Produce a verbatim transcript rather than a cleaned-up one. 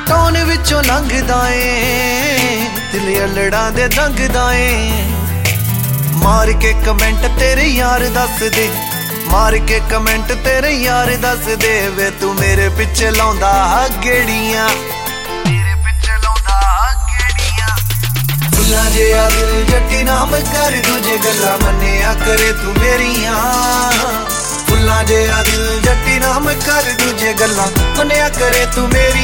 Tone ਵਿੱਚੋਂ ਲੰਘਦਾ ਏ ਦਿਲ ਅਲੜਾਂ ਦੇ ਦੰਗਦਾ ਏ। ਮਾਰ ਕੇ ਕਮੈਂਟ ਤੇਰੇ ਯਾਰ ਦੱਸ ਦੇ, ਮਾਰ ਕੇ ਕਮੈਂਟ ਤੇਰੇ ਯਾਰ ਦੱਸ ਦੇ ਵੇ ਤੂੰ ਮੇਰੇ ਪਿੱਛੇ ਲਾਉਂਦਾ ਗੇੜੀਆਂ, ਮੇਰੇ ਪਿੱਛੇ ਲਾਉਂਦਾ ਗੇੜੀਆਂ। ਫੁੱਲਾਂ ਜਿਹਾ ਦਿਲ ਜੱਟੀ ਨਾਮ ਕਰ ਦੂਜੇ ਗੱਲਾਂ ਮੰਨਿਆ ਕਰੇ ਤੂੰ ਮੇਰੀਆਂ। ਫੁੱਲਾਂ ਜਿਹਾ ਦਿਲ ਜੱਟੀ ਨਾਮ ਕਰ ਦੂਜੇ ਗੱਲਾਂ ਮੰਨਿਆ ਕਰੇ ਤੂੰ ਮੇਰੀ।